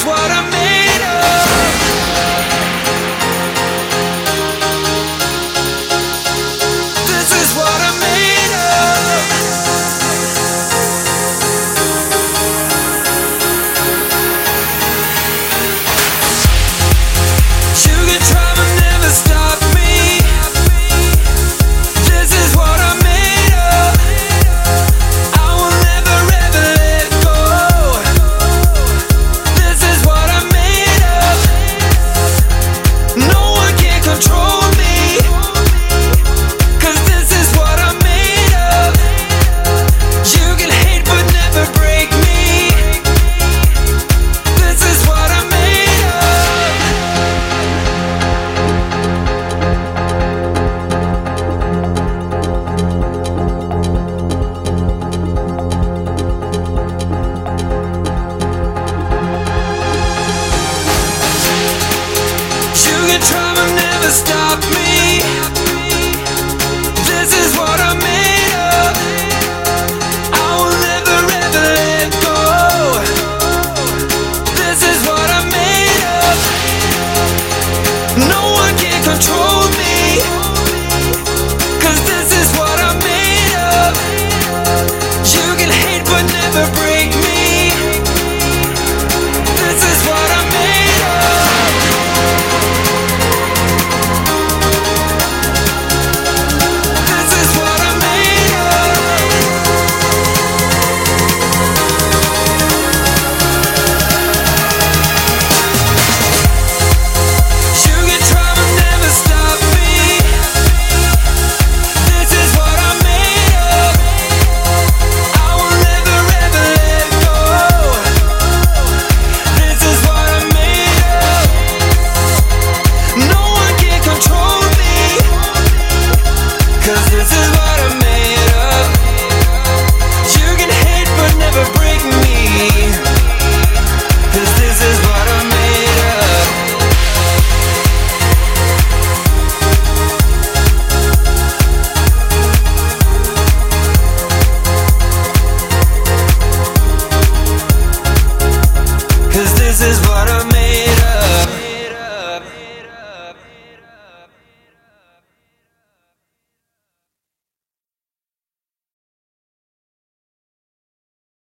what I'm made of. This is what I'm made of. You can try but never stop me. This is what I'm made of. I will never ever let go. This is what I'm made of. No one can control me, 'cause this is what I'm made of. You can hate but never break me. This is what I'm made of. You can try but never stop me. This is what I'm made of. I will never ever let go. This is what I'm made of. No one can control me, 'cause this is what I'm made of. You can hate but never break me. This is what I'm made of. This is what I'm made of. You can try but never stop me. This is what I'm made of. I will never ever let go. This is what I'm made of. No one can control me, 'cause this is what I'm made of. You can hate but never break me.